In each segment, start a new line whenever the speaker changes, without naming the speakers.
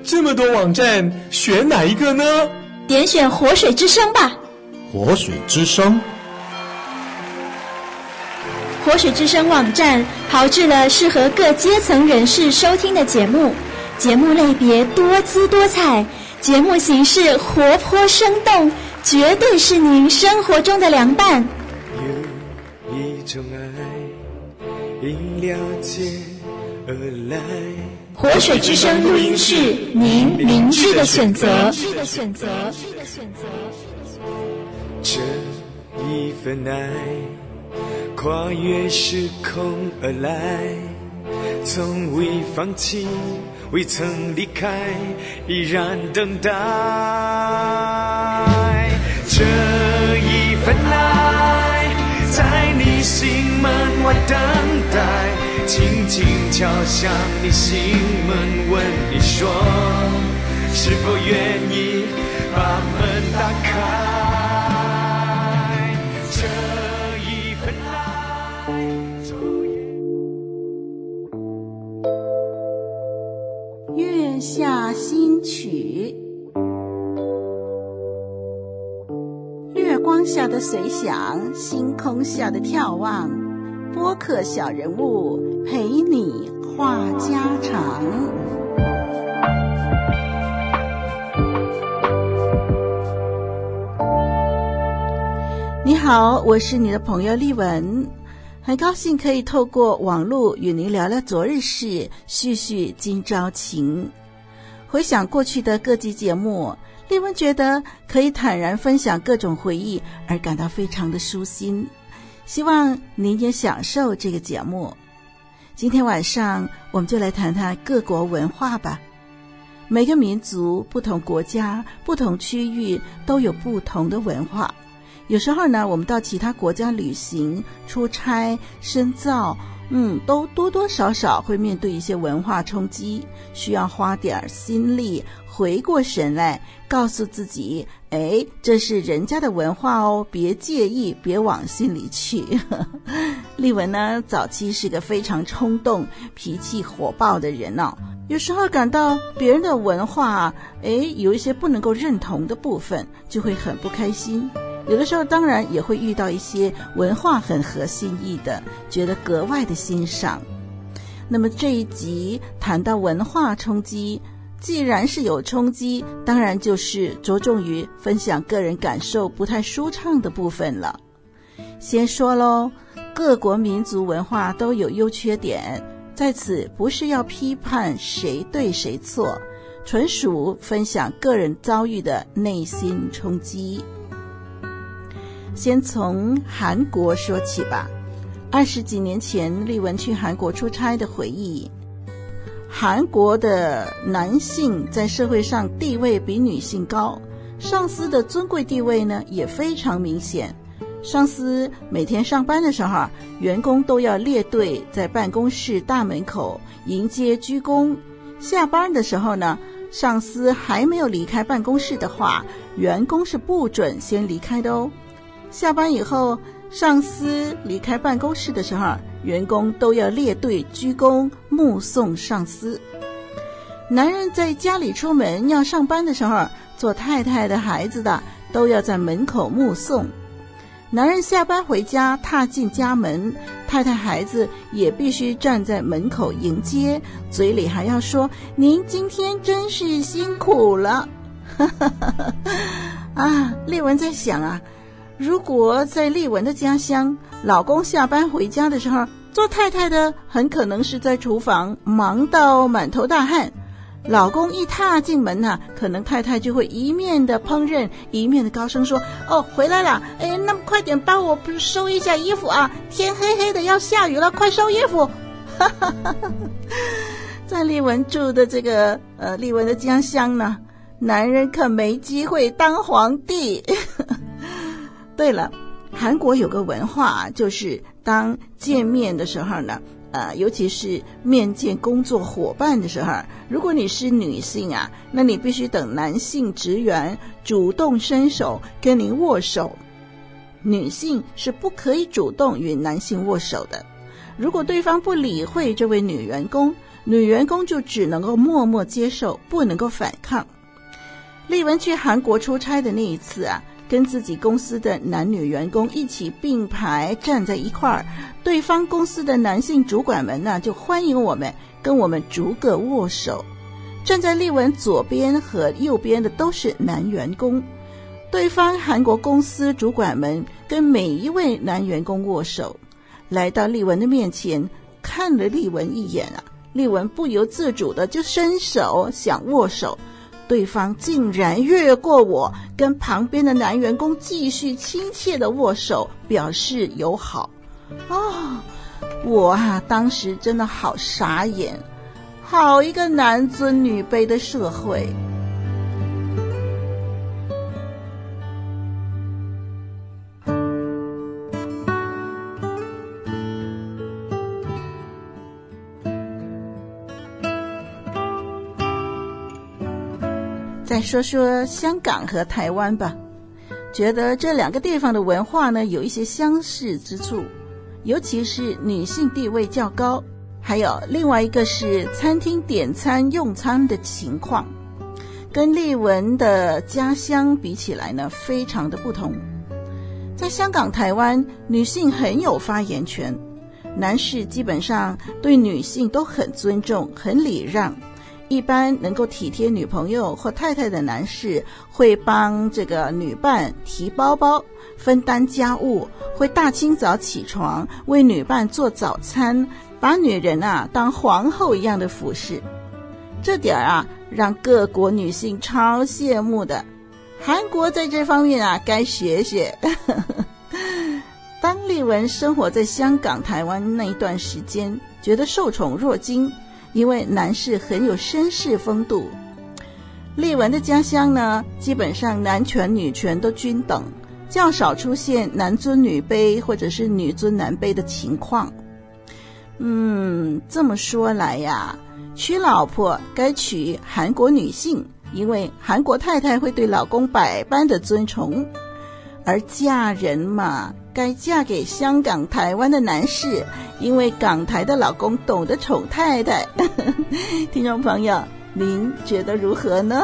这么多网站，选哪一个呢？
点选活水之声吧。
活水之声，
活水之声网站炮制了适合各阶层人士收听的节目，节目类别多姿多彩，节目形式活泼生动，绝对是您生活中的良伴。
有一种爱因了解而来，
活水之声录音室，您明智的选择。
这一份爱跨越时空而来，从未放弃，未曾离开，依然等待。这一份爱在你心门外等待，轻轻敲响你心门，问你说是否愿意把门打开。这一份爱
月下新曲，月光下的随想，星空下的眺望，播客小人物陪你话家常。你好，我是你的朋友丽文，很高兴可以透过网络与您聊聊昨日事，叙叙今朝情。回想过去的各集节目，丽文觉得可以坦然分享各种回忆，而感到非常的舒心。希望您也享受这个节目。今天晚上我们就来谈谈各国文化吧。每个民族、不同国家、不同区域都有不同的文化。有时候呢，我们到其他国家旅行、出差、深造，都多多少少会面对一些文化冲击，需要花点心力回过神来，告诉自己，这是人家的文化哦，别介意，别往心里去。丽文呢，早期是个非常冲动、脾气火爆的人哦，有时候感到别人的文化，有一些不能够认同的部分，就会很不开心。有的时候当然也会遇到一些文化很合心意的，觉得格外的欣赏。那么这一集谈到文化冲击，既然是有冲击，当然就是着重于分享个人感受不太舒畅的部分了。先说咯，各国民族文化都有优缺点，在此不是要批判谁对谁错，纯属分享个人遭遇的内心冲击。先从韩国说起吧。20几年前，丽文去韩国出差的回忆。韩国的男性在社会上地位比女性高，上司的尊贵地位呢也非常明显。上司每天上班的时候，员工都要列队在办公室大门口迎接鞠躬。下班的时候呢，上司还没有离开办公室的话，员工是不准先离开的哦。下班以后，上司离开办公室的时候，员工都要列队鞠躬目送上司。男人在家里出门要上班的时候，做太太的孩子的都要在门口目送。男人下班回家踏进家门，太太孩子也必须站在门口迎接，嘴里还要说您今天真是辛苦了。丽文在想啊，如果在丽文的家乡，老公下班回家的时候，做太太的很可能是在厨房忙到满头大汗，老公一踏进门可能太太就会一面的烹饪，一面的高声说，回来了，那么快点帮我收一下衣服啊，天黑黑的要下雨了，快收衣服。在丽文住的这个丽文的家乡呢，男人可没机会当皇帝。对了，韩国有个文化，就是当见面的时候呢，尤其是面见工作伙伴的时候，如果你是女性啊，那你必须等男性职员主动伸手跟您握手，女性是不可以主动与男性握手的。如果对方不理会这位女员工， 女员工就只能够默默接受，不能够反抗。丽文去韩国出差的那一次啊，跟自己公司的男女员工一起并排站在一块儿，对方公司的男性主管们呢就欢迎我们，跟我们逐个握手。站在丽文左边和右边的都是男员工，对方韩国公司主管们跟每一位男员工握手，来到丽文的面前，看了丽文一眼啊，丽文不由自主的就伸手想握手，对方竟然越过我，跟旁边的男员工继续亲切的握手，表示友好。我当时真的好傻眼，好一个男尊女卑的社会。再说说香港和台湾吧，觉得这两个地方的文化呢有一些相似之处，尤其是女性地位较高，还有另外一个是餐厅点餐用餐的情况，跟丽文的家乡比起来呢非常的不同。在香港、台湾，女性很有发言权，男士基本上对女性都很尊重、很礼让。一般能够体贴女朋友或太太的男士会帮这个女伴提包包，分担家务，会大清早起床为女伴做早餐，把女人当皇后一样的服侍。这点让各国女性超羡慕的，韩国在这方面该学学。当丽文生活在香港、台湾那一段时间，觉得受宠若惊，因为男士很有绅士风度。丽文的家乡呢，基本上男权女权都均等，较少出现男尊女卑或者是女尊男卑的情况。这么说来呀，娶老婆该娶韩国女性，因为韩国太太会对老公百般的尊崇，而嫁人嘛，该嫁给香港、台湾的男士，因为港台的老公懂得宠太太。听众朋友，您觉得如何呢？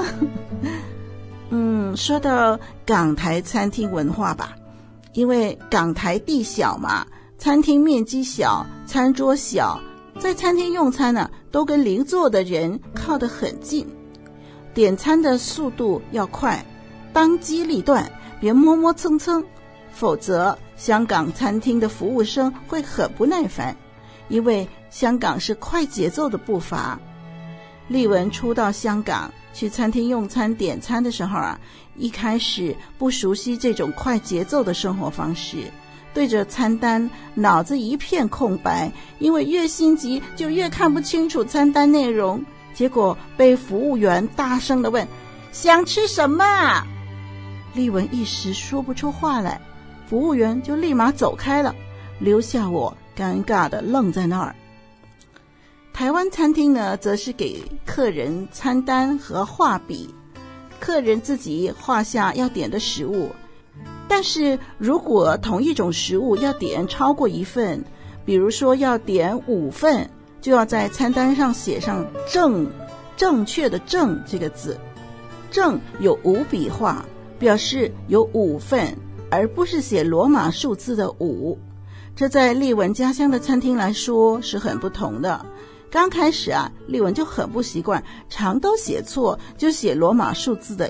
说到港台餐厅文化吧，因为港台地小嘛，餐厅面积小，餐桌小，在餐厅用餐都跟邻座的人靠得很近，点餐的速度要快，当机立断，别磨磨蹭蹭，否则香港餐厅的服务生会很不耐烦，因为香港是快节奏的步伐。丽文初到香港去餐厅用餐点餐的时候一开始不熟悉这种快节奏的生活方式，对着餐单脑子一片空白，因为越心急就越看不清楚餐单内容，结果被服务员大声地问想吃什么。丽文一时说不出话来，服务员就立马走开了，留下我尴尬的愣在那儿。台湾餐厅呢，则是给客人餐单和画笔，客人自己画下要点的食物，但是如果同一种食物要点超过一份，比如说要点5份，就要在餐单上写上正确的正这个字，正有5笔画，表示有5份，而不是写罗马数字的5。这在丽文家乡的餐厅来说是很不同的。刚开始丽文就很不习惯，常都写错，就写罗马数字的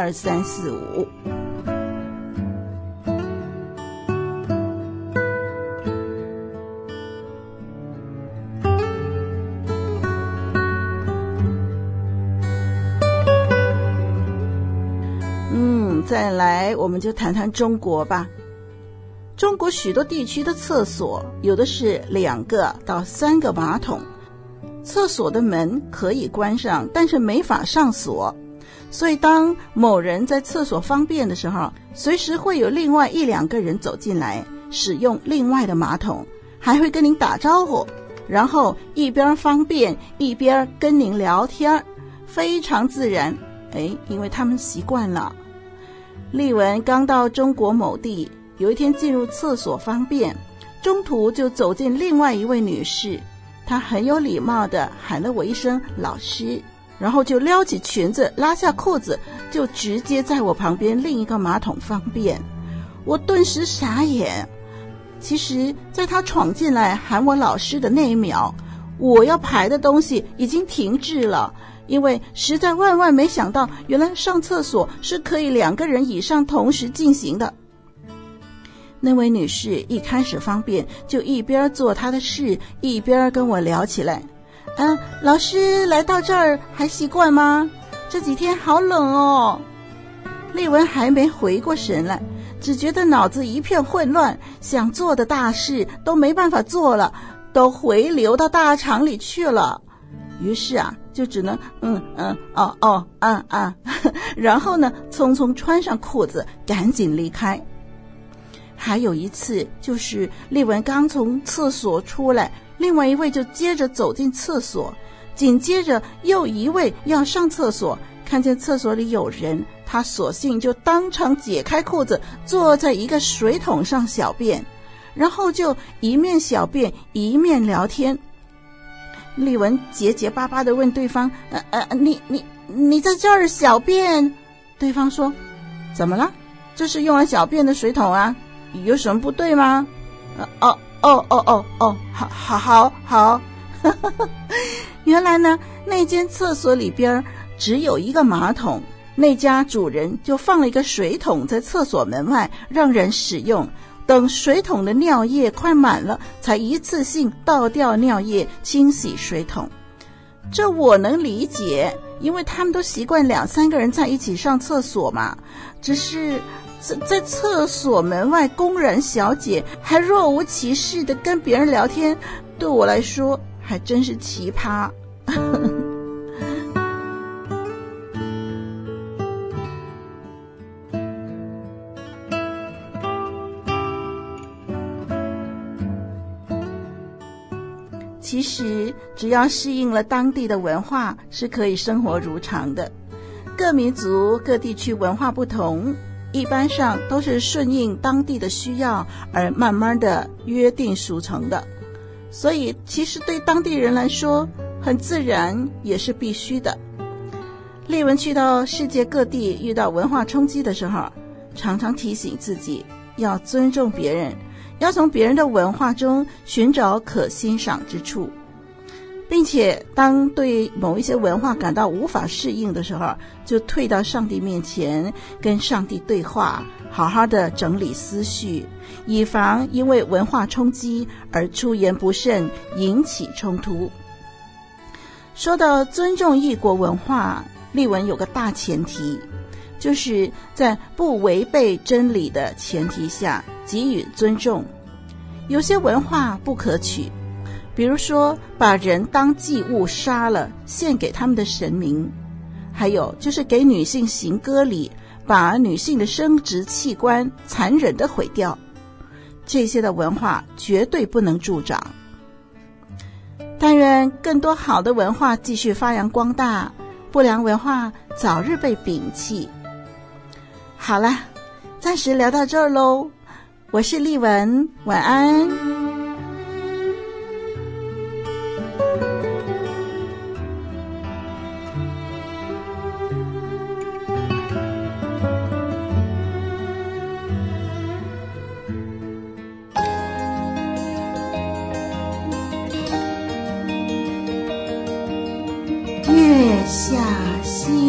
1、2、3、4、5。再来我们就谈谈中国吧。中国许多地区的厕所有的是2个到3个马桶，厕所的门可以关上，但是没法上锁，所以当某人在厕所方便的时候，随时会有另外1、2个人走进来，使用另外的马桶，还会跟您打招呼，然后一边方便一边跟您聊天，非常自然。因为他们习惯了。丽文刚到中国某地，有一天进入厕所方便，中途就走进另外一位女士， 他很有礼貌地喊了我一声老师，然后就撩起裙子，拉下裤子，就直接在我旁边另一个马桶方便。我顿时傻眼。其实在他闯进来喊我老师的那一秒，我要排的东西已经停滞了，因为实在万万没想到，原来上厕所是可以2个人以上同时进行的。那位女士一开始方便，就一边做她的事，一边跟我聊起来。老师来到这儿还习惯吗？这几天好冷哦。丽文还没回过神来，只觉得脑子一片混乱，想做的大事都没办法做了，都回流到大肠里去了。于是就只能然后呢，匆匆穿上裤子，赶紧离开。还有一次，就是丽文刚从厕所出来，另外一位就接着走进厕所，紧接着又一位要上厕所，看见厕所里有人，他索性就当场解开裤子，坐在一个水桶上小便，然后就一面小便一面聊天。丽文结结巴巴地问对方：你在这儿小便？对方说：怎么了？这是用来小便的水桶啊，有什么不对吗？好。原来呢，那间厕所里边只有一个马桶，那家主人就放了一个水桶在厕所门外让人使用，等水桶的尿液快满了，才一次性倒掉尿液清洗水桶。这我能理解，因为他们都习惯2-3个人在一起上厕所嘛。只是在厕所门外公然小姐还若无其事地跟别人聊天，对我来说还真是奇葩。其实只要适应了当地的文化，是可以生活如常的。各民族各地区文化不同，一般上都是顺应当地的需要而慢慢的约定俗成的，所以其实对当地人来说很自然，也是必须的。丽文去到世界各地遇到文化冲击的时候，常常提醒自己要尊重别人，要从别人的文化中寻找可欣赏之处，并且当对某一些文化感到无法适应的时候，就退到上帝面前跟上帝对话，好好的整理思绪，以防因为文化冲击而出言不慎，引起冲突。说到尊重异国文化，丽文有个大前提，就是在不违背真理的前提下给予尊重。有些文化不可取，比如说把人当祭物杀了献给他们的神明，还有就是给女性行割礼，把女性的生殖器官残忍地毁掉，这些的文化绝对不能助长。但愿更多好的文化继续发扬光大，不良文化早日被摒弃。好了，暂时聊到这儿咯，我是丽文，晚安。月下西